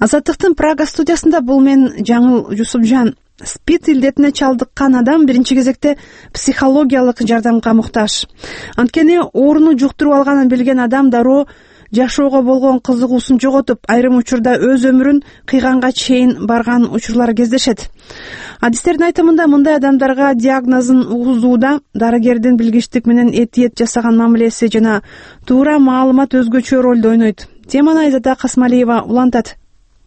Азаттыктын Прага студиясында бул мен Жаңыл Жусупжан. СПИД илдетине чалдыккан адам биринчи кезекте психологиялык жардамга муктаж. Анткени ооруну жуктуруп алганын билген адам дароо жашоого болгон кызыгуусун жоготуп, айрым учурда өз өмүрүн кыйганга чейин барган учурлар кездешет. Адистердин айтымында мындай адамдарга диагнозун угузууда дарыгердин билгичтик менен этиет жасаган мамилеси жана туура маалымат өзгөчө ролду ойнойт. Теманы Айзада Касмалиева улантат.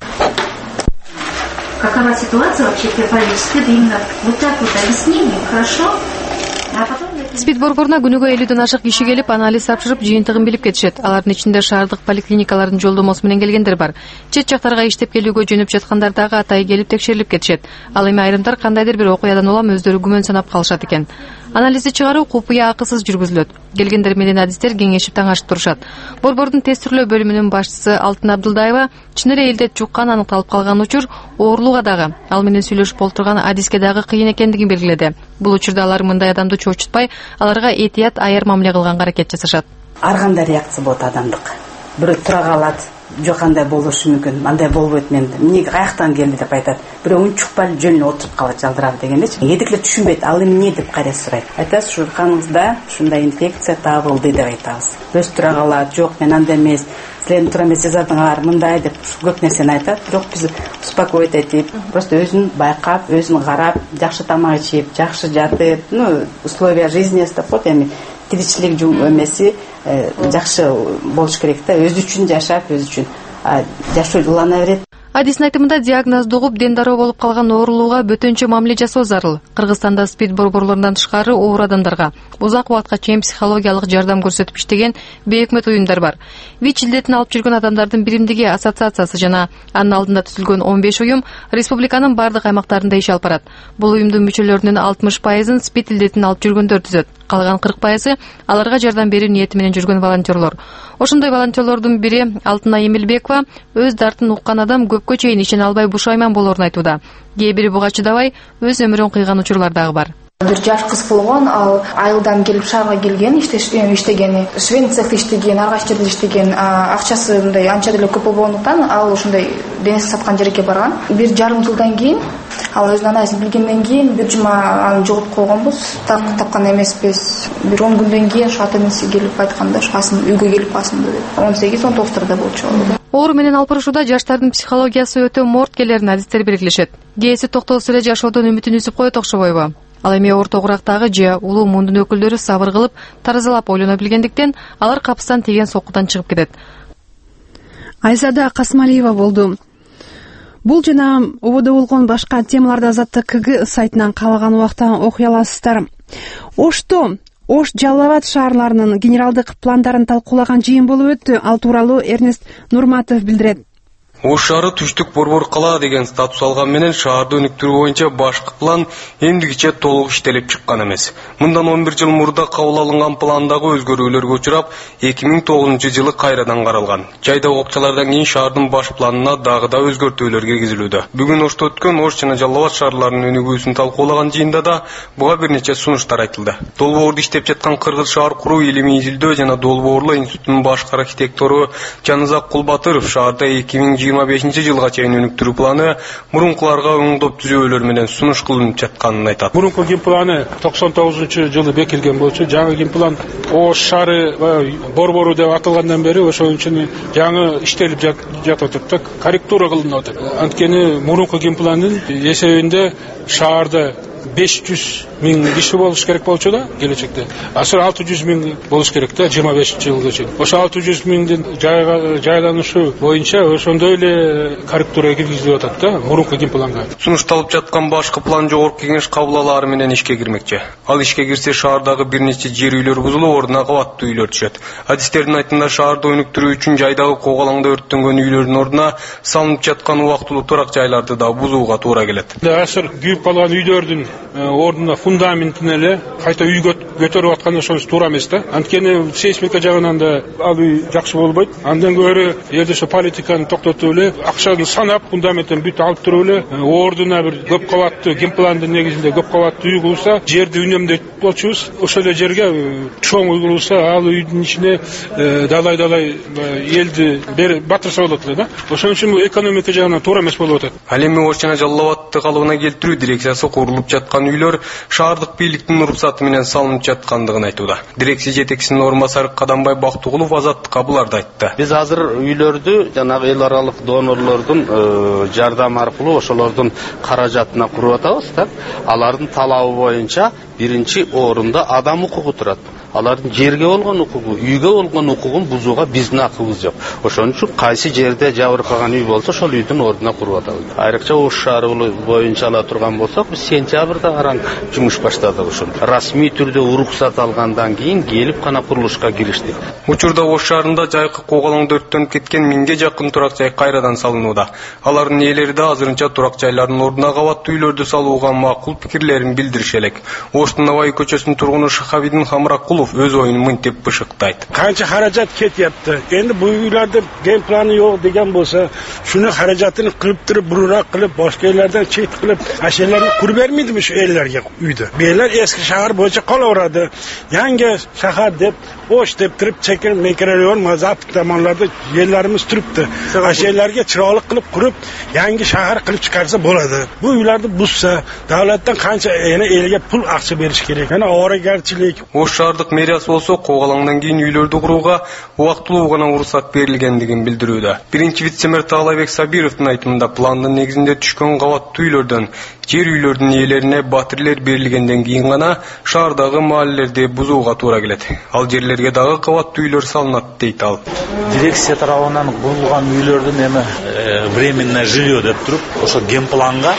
Какова ситуация вообще переболеть СПИД именно вот так вот объяснение, хорошо? СПИД борборуна күнүгө 50ден ашык киши келип анализ тапшырып жыйынтыгын билип кетишет. Алардын ичинде шаардык поликлиникалардын жолдомосу менен келгендер бар. Чет жактарга иштеп келүүгө жөнөп жаткандар дагы атайы келип текшерилип кетишет. Ал эми айрымдар кандайдыр бир окуядан улам өздөрү күмөн санап калышат экен. Анализди чыгаруу купуя акысыз жүргүзүлөт. Келгендер менен адистер кеңешип таңашып турушат. Борбордун тестирлөө бөлүмүнүн башчысы Алтын Абдылдаева чын эле илдет жуккан аныкталып калган учур оорулууга дагы, ал менен сүйлөшүп олтурган адиске дагы кыйын экендигин белгиледи. Бул учурда алар мындай адамды чочутпай, аларга этият аяр мамиле кылганга аракет жасашат. Ар кандай реакция болот адамдык. Бирөө тура калат, жок кандай болушу мүмкүн, андай болбойт мен. Эмне каяктан келди деп айтат. Бирөө унчукпай жөнүнө отуруп калат жалдырап дегендечи. Эдиклер түшүнбөйт, ал эмне деп кайра сурайт. Айтасыз, ушу каныңызда ушундай инфекция табылды деп айтабыз. Өз тура калат, жок мен андай эмес. Силердин туура эмес жазадыңар мындай деп көп нерсени айтат. Бирок биз успокоить этип, просто өзүн байкап, өзүн карап, жакшы тамак ичип, жакшы жатып, условия жизни деп эми тиричилик эмеси жакшы болуш керек да, өзү үчүн жашап, өзү үчүн жашоо улана берет. Адистин айтымында диагнозду угуп дендароо болуп калган оорулууга бөтөнчө мамиле жасоо зарыл. Кыргызстанда СПИД борборлорунан тышкары оор адамдарга узак убакытка чейин психологиялык жардам көрсөтүп иштеген бейөкмөт уюмдар бар. ВИЧ илдетин алып жүргөн адамдардын биримдиги ассоциациясы жана анын алдында түзүлгөн 15 уюм республиканын бардык аймактарында иш алып барат. Бул уюмдун мүчөлөрүнүн 60%-ын СПИД илдетин алып жүргөндөр түзөт. Калган 40% аларга жардам берүү ниети менен жүргөн волонтерлор. Ошондой волонтерлордун бири Алтынай Эмилбекова өз дартын уккан адам көпкө чейин ишене албай бушайман болоорун айтууда. Кээ бири буга чыдабай өз өмүрүн кыйган учурлар дагы бар. Бир жаш кыз болгон, ал айылдан келип шаарга келген, иштегени, швейный цехте иштеген, ар кайсы жерде иштеген, акчасы мындай анча деле көп болбогондуктан ал ушундай денесин саткан жерге барган. 1,5 жылдан кийин ал өзүнүн анасын билгенден кийин бир жума аны жоготуп койгонбуз. Тапкан эмеспиз. Бир 10 күндөн кийин ата-энеси келип айтканда, асын үйгө келип асында деп. 18-19 болчу. Оору менен алпырышууда жаштардын психологиясы өтө морт келерин адистер белгилешет. Кээси токтоосуз эле жашоодон үмүтүн үзүп коет окшобойбу? Ал эми орто курактагы же улуу мундун өкүлдөрү сабыр кылып, таразалап ойлоно билгендиктен алар капыстан тийген соккудан чыгып кетет. Айзада Касмалиева болду. Бул жана ободо болгон башка темаларды Азаттык КГ сайтынан каалаган убакта окуй аласыздар. Ошто Ош Жалал Абад шаарларынын генералдык пландарын талкуулаган жыйын болуп өттү. Ал тууралуу Эрнест Нурматов билдирет. Ош шаары түштүк борбор кала деген статус алган менен шаарды өнүктүрүү боюнча башкы план эмдигиче толук иштелип чыккан эмес. Мындан 11 жыл мурда кабыл алынган пландагы өзгөрүүлөргө учурап 2009 жылы кайрадан каралган. Жайдагы окуялардан кийин шаардын баш планына дагы да өзгөртүүлөр киргизилүүдө. Бүгүн Ошто өткөн Ош жана Жалал Абад шаарларынын өнүгүүсүн талкуулаган жыйында да буга бир нече сунуштар айтылды. Долбоорду иштеп жаткан Кыргыз шаар куруу илимий изилдөө жана долбоорлоо институтунун башкы архитектору Жанызак Кулбатыров шаарда 2025 жылга чейин өнүктүрүү планы мурункуларга оңдоп түзөөлөр менен сунуш кылынып жатканын айтат. Мурунку генпланы 99 бекилген болчу. Жаңы генплан Ош шаары борбору деп аталгандан бери ошол үчүн жаңы иштелип жатат, корректура кылынып атат. Анткени мурунку генпландын эсебинде шаарда 500 миң киши болуш керек болчу да келечекте. Азыр 600 миң болуш керек да 25 жылга чейин. Ошо 600 миңдин жайланышы боюнча ошондой эле корректура киргизилип атат да мурунку генпланга. Сунушталып жаткан башкы план жогорку кеңеш кабылалары менен ишке кирмекчи. Ал ишке кирсе шаардагы бир нече жер үйлөр бузулуп, ордуна кабаттуу үйлөр түшөт. Адистердин айтымында шаарды өнүктүрүү үчүн жайдагы когалаңда өрттөнгөн үйлөрдүн ордуна салынып жаткан убактылуу турак жайларды да бузууга туура келет. Азыр күйүп калган үйлөрдүн ордуна фундаментин эле кайта үйгө көтөрүп аткан ошончо туура эмес да. Анткени сейсмика жагынан да ал үй жакшы болбойт. Андан көрө жерде ошо политиканы токтотуп эле, акчаны санап, фундаменттен бүт алып туруп эле, ордуна бир көп кабаттуу генпландын негизинде көп кабаттуу үй курса, жерди үнөмдөйт болчубуз. Ошол эле жерге чоң үй курулса, ал үйдүн ичине далай элди батырса болот эле да. Ошон үчүн экономика жагынан туура эмес болуп атат. Ал эми Ош жана Жалал Абадты калыбына келтирүү дирекциясы курулуп жаткан үйлөр шаардык бийликтин уруксаты менен салынып жаткандыгын айтууда. Дирекция жетекчисинин орун басары Кадамбай Бактыгулов Азаттыкка буларды айтты. Биз азыр үйлөрдү жанагы эл аралык донорлордун жардам аркылуу ошолордун каражатына куруп атабыз да. Алардын талабы боюнча биринчи орунда адам укугу турат. Алардын жерге болгон укугу, үйгө болгон укугун бузууга биздин акыбыз жок. Ошон үчүн кайсы жерде жабыркаган үй болсо, ошол үйдүн ордуна куруп атабыз. Айрыкча Ош шаары боюнча ала турган болсок, биз сентябрда араң жумуш баштадык ошондо. Расмий түрдө уруксат алгандан кийин келип гана курулушка кириштик. Учурда Ош шаарында жайкы коголоңдо өрттөнүп кеткен 1000ге жакын турак жай кайрадан салынууда. Алардын ээлери да азырынча турак жайлардын ордуна кабаттуу үйлөрдү салууга макул пикирлерин билдириши элек. Оштун Навай көчөсүнүн тургуну Шахабидин Хамракулов өз оюн мынтип бышыктайт. Канча каражат кетяпты. Энди бу үйлөрдө ген планы жок деген болсо, шуну каражатын кылып туруп, буруураак кылып, башка элдерден чет кылып, ашелерди куруп бермейдими шу элдерге үйдө? Белер эски шаар боюнча кала берди. Yangi шаар деп, Ош деп туруп, чекин микрорайон мазап таманларда ellерimiz турупту. Ашелерге чырайлык кылып куруп, yangi шаар кылып чыгарса болот. Бу үйлөрдү бузса, давлаттан канча элге пул акча бериш керек. Ana оорегерчилик. Ош шаардык мэриясы болсо коголоңдон кийин үйлөрдү курууга убактылуу гана уруксат берилгендигин билдирүүдө. Биринчи вице-мэр Таалайбек Сабировдун айтымында пландын негизинде түшкөн кабаттуу үйлөрдөн жер үйлөрдүн ээлерине батирлер берилгенден кийин гана шаардагы маалелерди бузууга туура келет. Ал жерлерге дагы кабаттуу үйлөр салынат дейт ал. Дирекция тарабынан курулган үйлөрдүн эми временное жилье деп туруп, ошо генпланга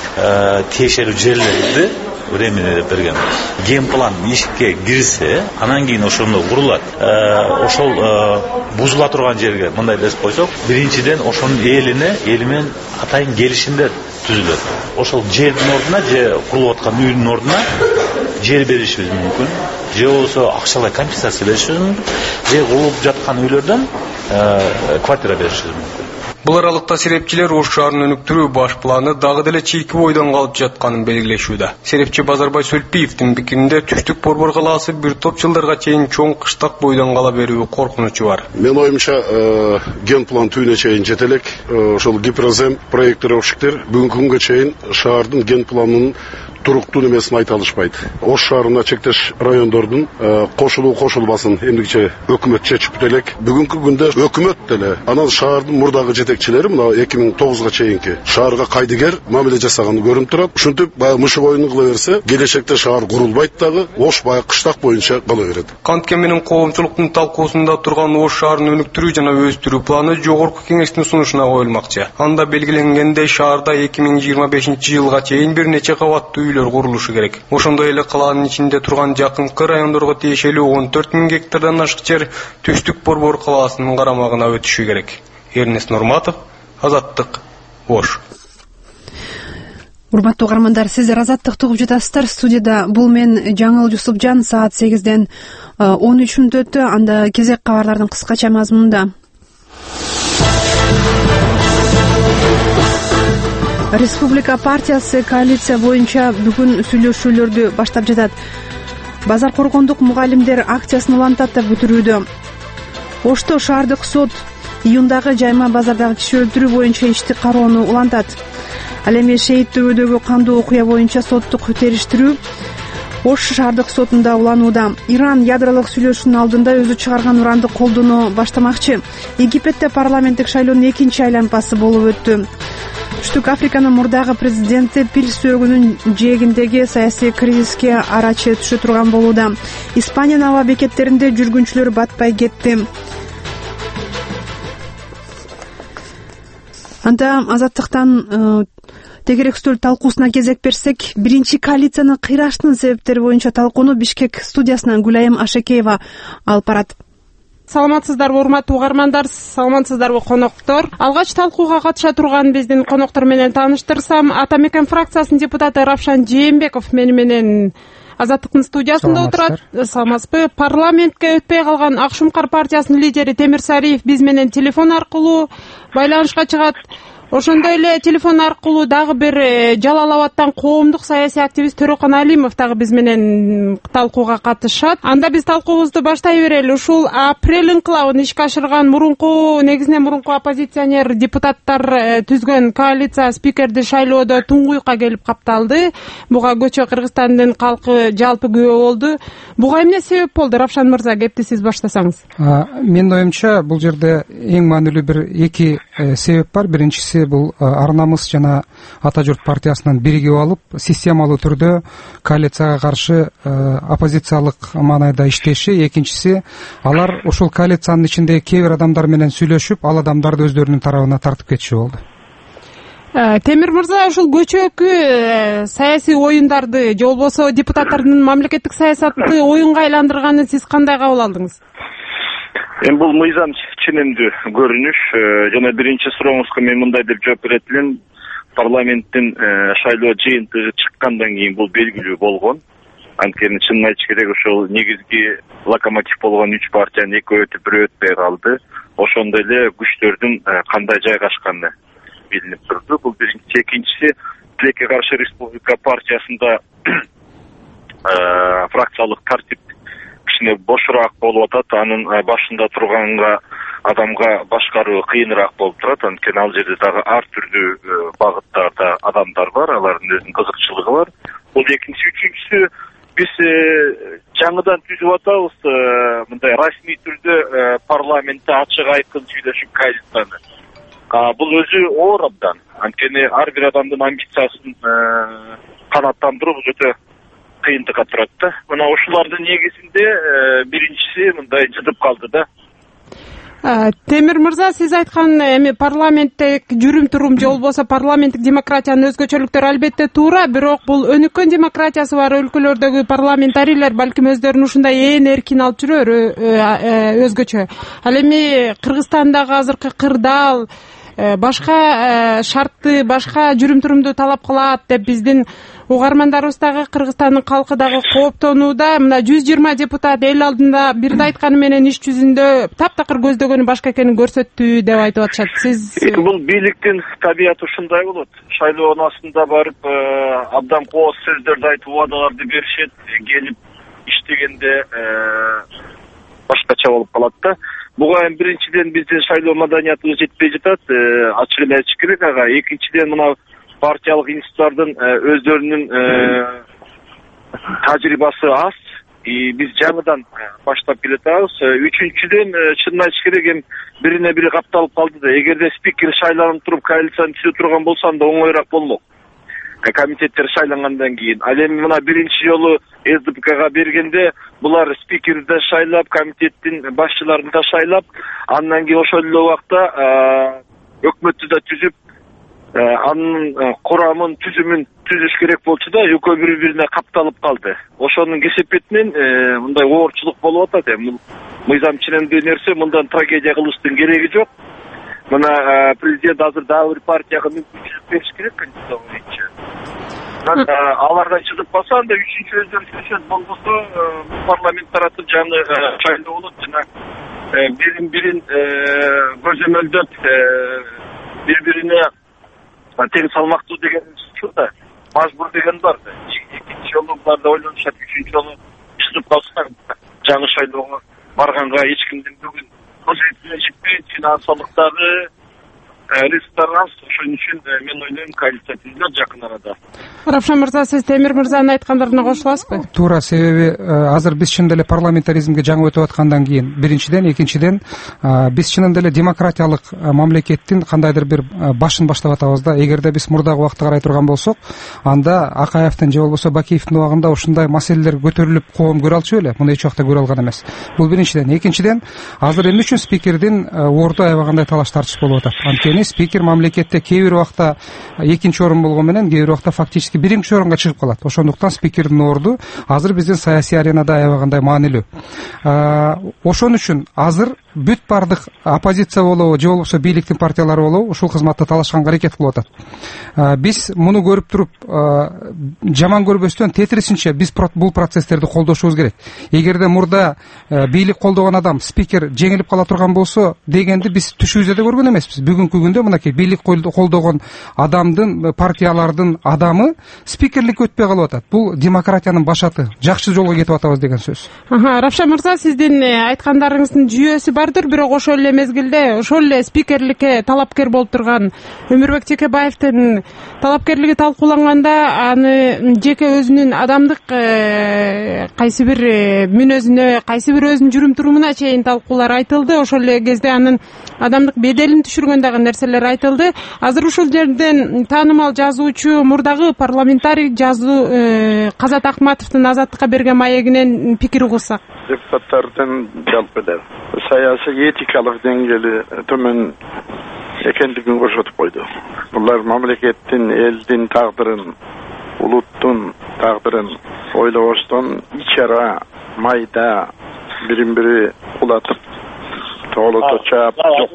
тиешелүү жерлерди времени деп берген. Генплан ишке кирсе, анан кийин ошондо курулат. Ошол бузула турган жерге мындай десип койсок, биринчиден ошонун эли менен атайын келишимдер түзүлөт. Ошол жердин ордуна же курулуп аткан үйдүн ордуна жер беришибиз мүмкүн. Же болсо акчалай компенсация беришибиз мүмкүн. Же курулуп жаткан үйлөрдөн квартира беришибиз мүмкүн. Бул аралыкта серепчилер Ош шаарын өнүктүрүү баш планы дагы деле чийки бойдон калып жатканын белгилешүүдө. Серепчи Базарбай Сөлпиевдин пикиринде Түштүк Борбор калаасы бир топ жылдарга чейин чоң кыштак бойдон кала берүү коркунучу бар. Мен оюмча генплан түйүнө чейин жете элек. Ошол гипрозем проектировщиктер бүгүнкү күнгө чейин шаардын генпланынын туруктуу эмесин айта алышпайт. Ош шаарына чектеш райондордун кошулбасын эмдигиче өкмөт чечип элек. Бүгүнкү күндө өкмөт деле анан шаардын мурдагы жетекчилери мына 2009га чейинки шаарга кайдыгер мамиле жасаганы көрүнүп турат. Ушинтип баягы мышык оюнун кыла берсе, келечекте шаар курулбайт дагы, Ош баягы кыштак боюнча кала берет. Кантке менен коомчулуктун талкуусунда турган Ош шаарын өнүктүрүү жана өстүрүү планы жогорку кеңештин сунушуна коюлмакчы. Анда белгиленгендей шаарда 2025-жылга чейин бир нече кабаттуу үйлөр курулушу керек. Ошондой эле калаанын ичинде турган жакынкы райондорго тиешелүү 14.000 гектардан ашык жер Түштүк Борбор калаасынын карамагына өтүшү керек. Эрнест Нурматов, Азаттык, Ош. Урматтуу угармандар, сиздер Азаттыкты угуп жатасыздар. Студияда бул мен Жаңыл Жусупжан. Саат 8-ден 13 мүнөт өттү. Анда кезек кабарлардын кыскача мазмунунда. Республика партиясы коалиция боюнча бүгүн сүйлөшүүлөрдү баштап жатат. Базар коргондук мугалимдер акциясын улантаттап бүтүрүүдө. Ошто шаардык сот июндагы жайма базардагы киши өлтүрүү боюнча ишти кароону улантат. Ал эми Шейит төбөдөгү кандуу окуя боюнча соттук териштирүү Ош шаардык сотунда уланууда. Иран ядролук сүйлөшүүнүн алдында өзү чыгарган уранды колдонуу баштамакчы. Египетте парламенттик шайлоонун экинчи айланпасы болуп өттү. Түштүк Африканын мурдагы президенти пил сөөгүнүн жээгиндеги саясий кризиске арачы түшө турган болууда. Испаниянын аба бекеттеринде жүргүнчүлөр батпай кетти. Анда Азаттыктан тегеректүү талкуусуна кезек берсек, биринчи коалициянын кыйраштын себептери боюнча талкууну Бишкек студиясынан Гүлайым Ашекеева алып барат. Саламатсыздарбы урматтуу угармандар, саламатсыздарбы коноктор. Алгач талкууга катыша турган биздин коноктор менен тааныштырсам, Ата Мекен фракциясынын депутаты Равшан Жээнбеков мени менен Азаттыктын студиясында отурат. Саламатсызбы? Парламентке өтпөй калган Ак Шумкар партиясынын лидери Темир Сариев биз менен телефон аркылуу байланышка чыгат. Ошондой эле телефон аркылуу дагы бир Жалал Абадтан коомдук саясий активист Төрөкөн Алимов дагы биз менен талкууга катышат. Анда биз талкуубузду баштай берели. Ушул апрель инкылабын ишке ашырган негизинен мурунку оппозиционер депутаттар түзгөн коалиция спикерди шайлоодо туңгуюкка келип капталды. Буга көчө Кыргызстандын калкы жалпы күбө болду. Буга эмне себеп болду? Равшан мырза, кепти сиз баштасаңыз. Менин оюмча, бул жерде эң маанилүү бир эки себеп бар. Биринчиси бул Ар намыс жана Ата журт партиясынан биригип алып, системалуу түрдө коалицияга каршы оппозициялык маанайда иштеши. Экинчиси, алар ушул коалициянын ичиндеги кээ бир адамдар менен сүйлөшүп, ал адамдарды өздөрүнүн тарабына тартып кетиши болду. Темир мырза, ушул көчөкү саясий оюндарды же болбосо депутаттардын мамлекеттик саясатты оюнга айландырганын сиз кандай кабыл алдыңыз? Эми бул мыйзам ченемдүү көрүнүш жана биринчи сурооңузга мен мындай деп жооп берет элем. Парламенттин шайлоо жыйынтыгы чыккандан кийин бул белгилүү болгон. Анткени чынын айтыш керек, ошол негизги локомотив болгон 3 партиянын экөө өтүп, бирөө өтпөй калды. Ошондой эле күчтөрдүн кандай жайгашканы билинип турду. Бул биринчиси. Экинчиси, Тилекке каршы Республика партиясында фракциялык тартип кичине бошураак болуп атат. Анын башында турганга адамга башкаруу кыйыныраак болуп турат. Анткени ал жерде дагы ар түрдүү багыттарда адамдар бар, алардын өзүнүн кызыкчылыгы бар. Бул экинчиси. Үчүнчүсү, биз жаңыдан түзүп атабыз мындай расмий түрдө парламентте ачык айкын сүйлөшүп коалицияны. Бул өзү оор абдан. Анткени ар бир адамдын амбициясын канааттандыруу өтө кыйынтыкка турат да. Мына ушулардын негизинде биринчиси мындай жытып калды да. Темир мырза, сиз айткан эми парламенттик жүрүм-турум же болбосо парламенттик демократиянын өзгөчөлүктөрү албетте туура, бирок бул өнүккөн демократиясы бар өлкөлөрдөгү парламентарийлер балким өздөрүн ушундай эркин алып жүрөр, өзгөчө. Ал эми Кыргызстандагы азыркы кырдаал башка шартты, башка жүрүм-турумду талап кылат деп биздин угармандарыбыз дагы, Кыргызстандын калкы дагы кооптонууда. Мына 120 депутат эл алдында бирде айтканы менен иш жүзүндө таптакыр көздөгөнү башка экенин көрсөттү деп айтып атышат. Сиз бул бийликтин табияты ушундай болот. Шайлоонун астында барып абдан кооз сөздөрдү айтып, убадаларды беришет, келип иштегенде башкача болуп калат да. Буга эми биринчиден биздин шайлоо маданиятыбыз жетпей жатат, ачык эле айтыш керек ага. Экинчиден, мына партиялык институттардын өздөрүнүн тажрыйбасы аз. Биз жаңыдан баштап келатабыз. Үчүнчүдөн, чынын айтыш керек, эми бирине бири капталып калды да. Эгерде спикер шайланып туруп коалицияны түзүп турган болсо, анда оңоюраак болмок. Комитеттер шайлангандан кийин. Ал эми мына биринчи жолу СДПКга бергенде булар спикерди да шайлап, комитеттин башчыларын да шайлап, андан кийин ошол эле убакта өкмөттү да түзүп, анын курамын, түзүмүн түзүш керек болчу да, экөө бири-бирине капталып калды. Ошонун кесепетинен мындай оорчулук болуп атат. Эми мыйзам ченемдүү нерсе, мындан трагедия кылыштын кереги жок. Мына президент азыр дагы бир партияга мүмкүнчүлүк бериш керек, конституция боюнча. Алардан чыгып калса, анда үчүнчү өздөрү сүйлөшөт, болбосо парламент тарапы жаңы шайлоо болот жана бирин көзөмөлдөп бири-бирине тең салмактуу деген да, мажбур деген бар да. Экинчи жолу буларда ойлонушат, үчүнчү жолу чыгып калса жаңы шайлоого барганга эч кимдин бүгүн позициясы жетпейт, финансылыктагы рисктер аз. Ошон үчүн мен ойлойм, коалиция түзүлөт жакын арада. Равшан мырза, сиз Темир мырзанын айткандарына кошуласызбы? Туура, себеби азыр биз чын эле парламентаризмге жаңы өтүп аткандан кийин, биринчиден, экинчиден биз чын эле демократиялык мамлекеттин кандайдыр бир башын баштап атабыз да. Эгерде биз мурдагы убакытта карай турган болсок, анда Акаевдин же болбосо Бакиевдин убагында ушундай маселелер көтөрүлүп коом көрө алчу беле? Мындай эч убакта көрө алган эмес. Бул биринчиден. Экинчиден, азыр эмне үчүн спикердин орду аябагандай талаш тартыш болуп атат? Анткени анткени спикер мамлекетте кээ бир убакта экинчи орун болгону менен кээ бир убакта фактически биринчи орунга чыгып калат. Ошондуктан спикердин орду азыр биздин саясий аренада аябагандай маанилүү. Ошон үчүн азыр бүт бардык оппозиция болобу же болбосо бийликтин партиялары болобу ушул кызматты талашканга аракет кылып атат. Биз муну көрүп туруп жаман көрбөстөн тетирисинче биз бул процесстерди колдошубуз керек. Эгерде мурда бийлик колдогон адам спикер жеңилип кала турган болсо дегенди биз түшүбүздө да көргөн эмеспиз. Бүгүнкү күндө мынакей бийлик колдогон адамдын, партиялардын адамы спикерликке өтпөй калып атат. Бул демократиянын башаты. Жакшы жолго кетип атабыз деген сөз. Равшан мырза, сиздин айткандарыңыздын жүйөсү бардыр, бирок ошол эле мезгилде ошол эле спикерликке талапкер болуп турган Өмүрбек Текебаевдин талапкерлиги талкууланганда аны жеке өзүнүн адамдык кайсы бир мүнөзүнө, кайсы бир өзүнүн жүрүм турумуна чейин талкуулар айтылды. Ошол эле кезде анын адамдык беделин түшүргөн дагы нерселер айтылды. Азыр ушул жерден таанымал жазуучу, мурдагы парламентарий Казат Акматовдун Азаттыкка берген маегинен пикир угушсак. Депутаттардын жалпы эле саясий этикалык деңгээли төмөн экендигин көрсөтүп койду. Булар мамлекеттин, элдин тагдырын, улуттун тагдырын ойлобостон ичара майда бирин-бири кулатып тоолото чаап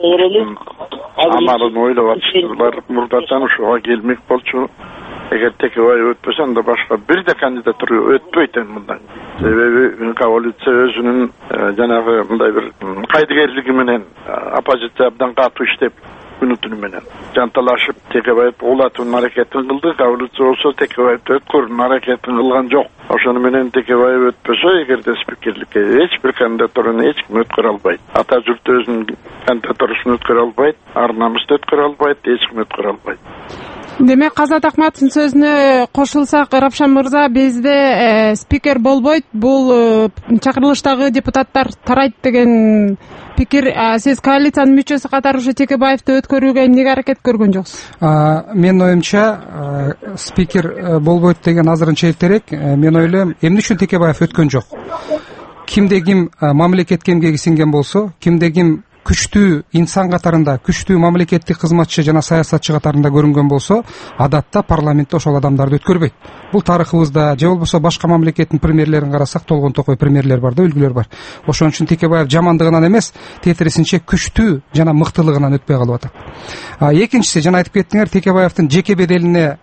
амалын ойлоп атышты. Мурдадан ушуга келмек болчу. Эгер Текебаев өтпөсө анда башка бир да кандидатура өтпөйт мындан. Себеби коалиция өзүнүн жанагы мындай бир кайдыгерлиги менен оппозиция абдан катуу иштеп күнү-түнү менен жанталашып Текебаев улатуунун аракетин кылды. Коалиция болсо Текебаевди өткөрүүнүн аракетин кылган жок. Ошону менен Текебаев өтпөсө, эгерде спикерликке эч бир кандидатураны эч ким өткөрө албайт. Ата журт өзүнүн кандидатурасын өткөрө албайт, ар намысты өткөрө албайт, эч ким өткөрө албайт. Демек, Казат Акматовдун сөзүнө кошулсак, Равшан мырза, бизде спикер болбойт, бул чакырылыштагы депутаттар тарайт деген пикир. Сиз коалициянын мүчөсү катары ушу Текебаевди өткөрүүгө эмнеге аракет көргөн жоксуз? Менин оюмча, спикер болбойт деген азырынча эртерээк. Мен ойлойм, эмне үчүн Текебаев өткөн жок? Кимде ким мамлекетке эмгеги сиңген болсо, кимде ким күчтүү инсан катарында, күчтүү мамлекеттик кызматчы жана саясатчы катарында көрүнгөн болсо, адатта парламентте ошол адамдарды өткөрбөйт. Бул тарыхыбызда же болбосо башка мамлекеттин премьерлерин карасак, толгон токой премьерлер бар да, үлгүлөр бар. Ошон үчүн Текебаев жамандыгынан эмес, тетирисинче күчтүү жана мыктылыгынан өтпөй калып атат. Экинчиси, жана айтып кеттиңер, Текебаевдин жеке беделине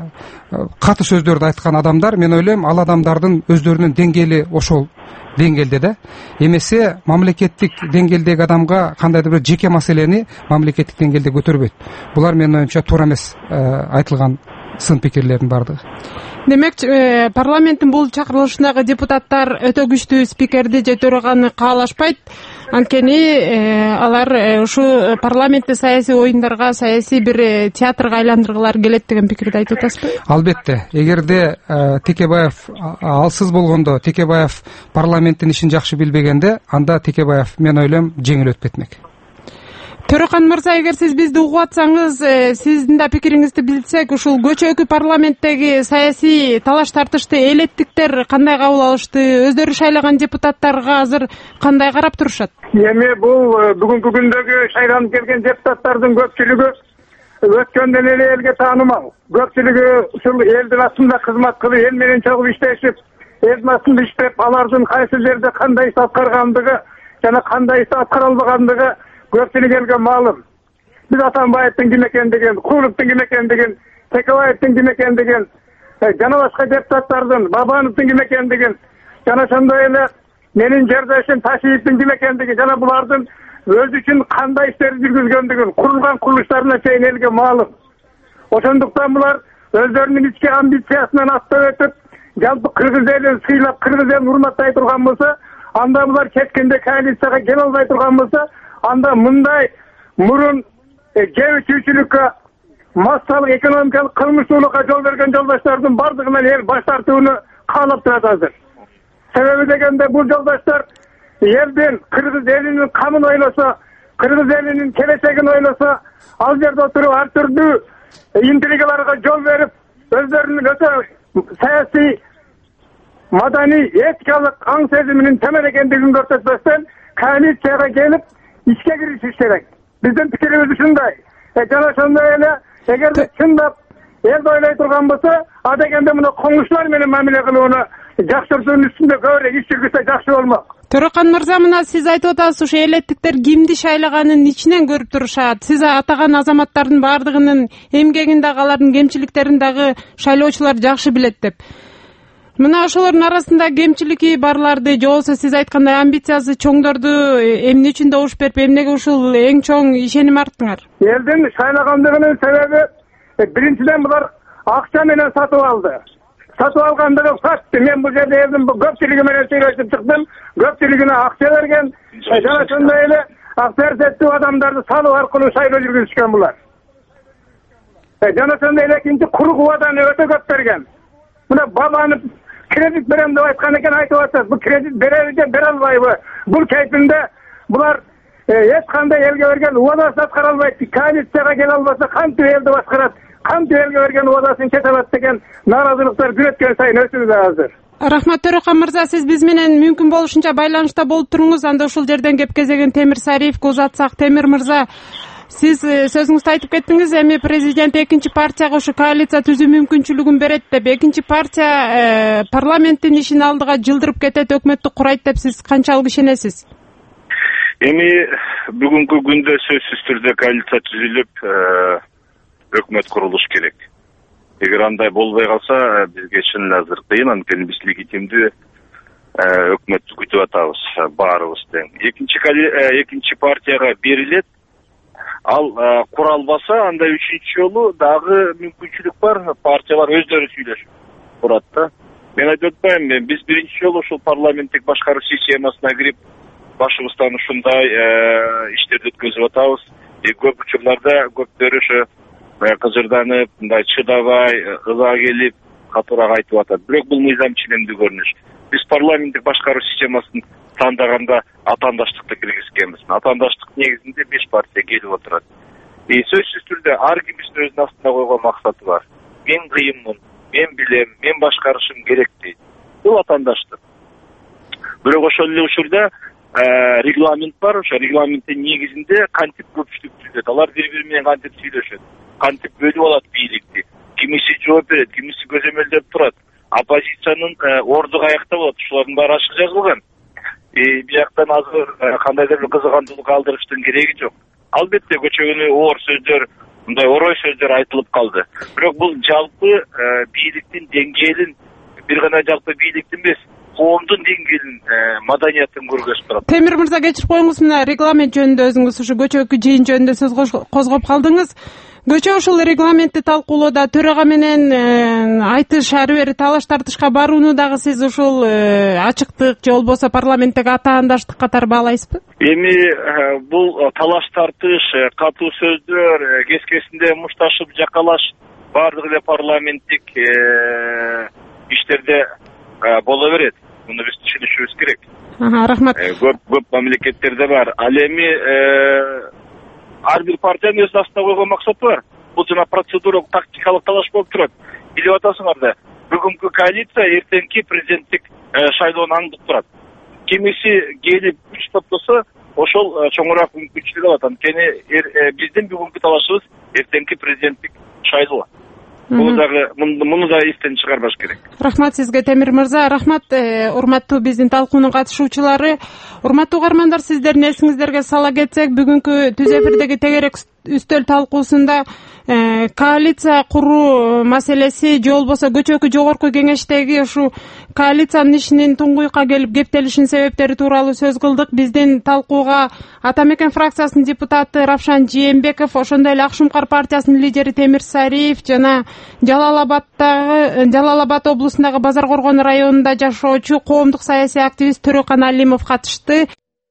катуу сөздөрдү айткан адамдар, мен ойлойм, ал адамдардын өздөрүнүн деңгээли ошол деңгээлде да. Эмесе мамлекеттик деңгээлдеги адамга кандайдыр бир жеке маселени мамлекеттик деңгээлде көтөрбөйт. Булар менин оюмча туура эмес айтылган сын пикирлердин бардыгы. Демек, парламенттин бул чакырылышындагы депутаттар өтө күчтүү спикерди же төраганы каалашпайт. Анткени алар ушу парламентте саясий оюндарга, саясий бир театрга айландыргылары келет деген пикирди айтып атасызбы? Албетте. Эгерде Текебаев алсыз болгондо, Текебаев парламенттин ишин жакшы билбегенде, анда Текебаев, мен ойлойм, жеңил өтпөтмек. Төрахан мырза, эгер сиз бизди угуп атсаңыз, сиздин да пикириңизди билсек, ушул көчөкү парламенттеги саясий талаш тартышты элеттиктер кандай кабыл алышты? Өздөрү шайлаган депутаттарга азыр кандай карап турушат? Эми бул бүгүнкү күндөгү шайланып келген депутаттардын көпчүлүгү өткөндөн эле элге таанымал. Көпчүлүгү ушул элдин астында кызмат кылып, эл менен чогуу иштешип, элдин астында иштеп, алардын кайсы жерде кандай иш аткаргандыгы жана кандай иш аткара албагандыгы көпчүлүк элге маалым. Биз Атамбаевдин ким экендигин, Куловдун ким экендигин, Текебаевдин ким экендигин, жана башка депутаттардын, Бабановдун ким экендигин, жана ошондой эле менин жердешим Ташиевдин ким экендигин, жана булардын өзү үчүн кандай иштерди жүргүзгөндүгүн, курулган курулуштарына чейин элге маалым. Ошондуктан булар өздөрүнүн ички амбициясынан аттап өтүп, жалпы кыргыз элин сыйлап, кыргыз элин урматтай турган болсо, анда булар четкенде коалицияга келе албай турган болсо, анда мындай мурун жебичүүчүлүккө, массалык экономикалык кылмыштуулукка жол берген жолдоштордун бардыгынан эл баш тартууну каалап турат азыр. Себеби дегенде бул жолдоштор элдин, кыргыз элинин камын ойлосо, кыргыз элинин келечегин ойлосо, ал жерде отуруп ар түрдүү интригаларга жол берип, өздөрүнүн өтө саясий, маданий, этикалык аң сезиминин төмөн экендигин көрсөтпөстөн коалицияга келип ишке киришиш керек. Биздин пикирибиз ушундай. жана ошондой эле эгерде чындап элди ойлой турган болсо адегенде мына коңгучлар менен мамиле кылууну жакшыртуунун үстүндө көбүрөөк иш жүргүзсө жакшы болмок. Төрөкан мырза, мына сиз айтып атасыз, ушу элеттиктер кимди шайлаганын ичинен көрүп турушат. Сиз атаган азаматтардын баардыгынын эмгегин дагы, алардын кемчиликтерин дагы шайлоочулар жакшы билет деп. Мына ошолордун арасында кемчилиги барларды, же болбосо сиз айткандай амбициясы чоңдорду эмне үчүн добуш берип, эмнеге ушул эң чоң ишеним арттыңар? Элдин шайлагандыгынын себеби биринчиден булар акча менен сатып алды. Сатып алгандыгы факт. Мен бул жерде элдин көпчүлүгү менен сүйлөшүп чыктым. Көпчүлүгүнө акча берген, жана ошондой эле аксерсеттүү адамдарды салуу аркылуу шайлоо жүргүзүшкөн булар. Жана ошондой эле экинчи куру убаданы өтө көп берген. Мына баланы кредит берем деп айткан экен, айтып атат. Бул кредит береби же бере албайбы? Бул кейпинде булар эч кандай элге берген убадасын аткара албайт. Коалицияга келе албаса кантип элди башкарат? Кантип элге берген убадасын чете алат деген нааразылыктар күн өткөн сайын өсүүдө азыр. Рахмат Төрөкан мырза, сиз биз менен мүмкүн болушунча байланышта болуп туруңуз. Анда ушул жерден кеп кезеген Темир Сариевге узатсак. Темир мырза, сиз сөзүңүздө айтып кеттиңиз, эми президент экинчи партияга ушу коалиция түзүү мүмкүнчүлүгүн берет деп. Экинчи партия парламенттин ишин алдыга жылдырып кетет, өкмөттү курайт деп сиз канчалык ишенесиз? Эми бүгүнкү күндө сөзсүз түрдө коалиция түзүлүп, өкмөт курулуш керек. Эгер андай болбой калса, бизге чын азыр кыйын, анткени биз легитимдүү өкмөттү күтүп атабыз баарыбыз тең. Экинчи партияга берилет. Ал кура албаса, анда үчүнчү жолу дагы мүмкүнчүлүк бар, партиялар өздөрү сүйлөшүп турат да. Мен айтып атпайм, биз биринчи жолу ушул парламенттик башкаруу системасына кирип, башыбыздан ушундай иштерди өткөзүп атабыз. Көп учурларда көптөрү ошо кыжырданып, мындай чыдабай, ыза келип, катуураак айтып атат. Бирок бул мыйзам ченемдүү көрүнүш. Биз парламенттик башкаруу системасын тандаганда атаандаштыкты киргизгенбиз. Атаандаштык негизинде 5 партия келип отурат. Сөзсүз түрдө ар кимдин өзүнүн астына койгон максаты бар. Мен кыйынмын, мен билем, мен башкарышым керек дейт. Бул атаандаштык. Бирок ошол эле учурда регламент бар, ошо регламенттин негизинде кантип көпчүлүк түзүлөт. Алар бири-бири менен кантип сүйлөшөт, кантип бөлүп алат бийликти. Кимиси жооп берет, кимиси көзөмөлдөп турат. Оппозициянын орду каякта болот, ушулардын баары ачык жазылган. Бияктан азыр кандайдыр бир кызыгандуулук калтырыштын кереги жок. Албетте көчөгөнү оор сөздөр, мындай орой сөздөр айтылып калды. Бирок бул жалпы бийликтин деңгээлин, бир гана жалпы бийликтин эмес, коомдун деңгээлин, маданиятын көргөзүп турат. Темир мырза, кечирип коюңуз, мына регламент жөнүндө өзүңүз ушу көчөгү жыйын жөнүндө сөз козгоп калдыңыз. Көчө ушул регламентти талкуулоодо төрага менен айтыш, ары бери талаш тартышка барууну дагы сиз ушул ачыктык же болбосо парламенттеги атаандаштык катары баалайсызбы? Эми бул талаш тартыш, катуу сөздөр, кескесинде мушташып жакалаш баардыгы эле парламенттик иштерде боло берет. Муну биз түшүнүшүбүз керек. Рахмат. Көп мамлекеттерде бар. Ал эми ар бир партиянын өз астына койгон максаты бар. Бул жана процедуралык, тактикалык талаш болуп турат. Билип атасыңар да, бүгүнкү коалиция эртеңки президенттик шайлоону аңдып турат. Кимиси келип күч топтосо, ошол чоңураак мүмкүнчүлүк алат. Анткени биздин бүгүнкү талашыбыз эртеңки президенттик шайлоо. Муну да эстен чыгарбаш керек. Рахмат сизге, Темир мырза. Рахмат, урматтуу биздин талкуунун катышуучулары. Урматтуу угармандар, сиздердин эсиңиздерге сала кетсек, бүгүнкү түз эфирдеги тегерек үстөл талкуусунда коалиция куруу маселеси же болбосо көчөгү жогорку кеңештеги ушу коалициянын ишинин туңгуйукка келип кептелишинин себептери тууралуу сөз кылдык. Биздин талкууга Ата Мекен фракциясынын депутаты Равшан Жээнбеков, ошондой эле Ак Шумкар партиясынын лидери Темир Сариев жана Жалал-Абад облусундагы Базар Коргон районунда жашоочу коомдук саясий активист Төрөкан Алимов катышты.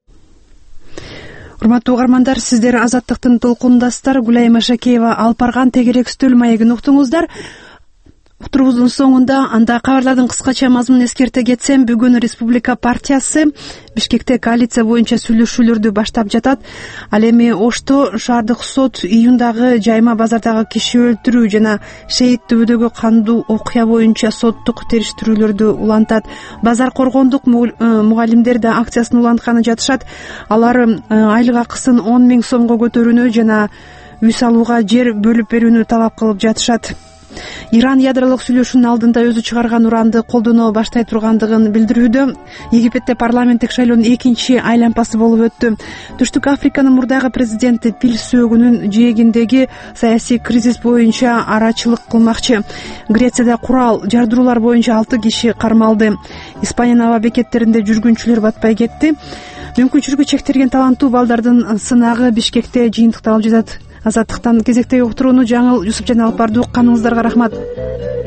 Урматтуу угармандар, сиздер Азаттыктын толкундасыздар. Гүлайым Ашакеева алып барган тегерек үстөл маегин уктуңуздар. Уктуруубуздун соңунда анда кабарлардын кыскача мазмунун эскерте кетсем, бүгүн Республика партиясы Бишкекте коалиция боюнча сүйлөшүүлөрдү баштап жатат. Ал эми Ошто шаардык сот июндагы Жайма базардагы киши өлтүрүү жана шейит Төбөдөгү кандуу окуя боюнча соттук териштирүүлөрдү улантат. Базар Коргондук мугалимдер да акциясын улантканы жатышат. Алар айлык акысын 10 000 сомго көтөрүүнү жана үй салууга жер бөлүп берүүнү талап кылып жатышат. Иран ядролук сүйлөшүүнүн алдында өзү чыгарган уранды колдоно баштай тургандыгын билдирүүдө. Египетте парламенттик шайлоонун экинчи айлампасы болуп өттү. Түштүк Африканын мурдагы президенти пил сөөгүнүн жээгиндеги саясий кризис боюнча арачылык кылмакчы. Грецияда курал жардыруулар боюнча 6 киши кармалды. Испаниянын аба бекеттеринде жүргүнчүлөр батпай кетти. Мүмкүнчүлүгү чектелген таланттуу балдардын сынагы Бишкекте жыйынтыкталып жатат. Азаттыктан кезектеги уктурууну Жаңыл Жусупжан алып барды. Укканыңыздарга рахмат.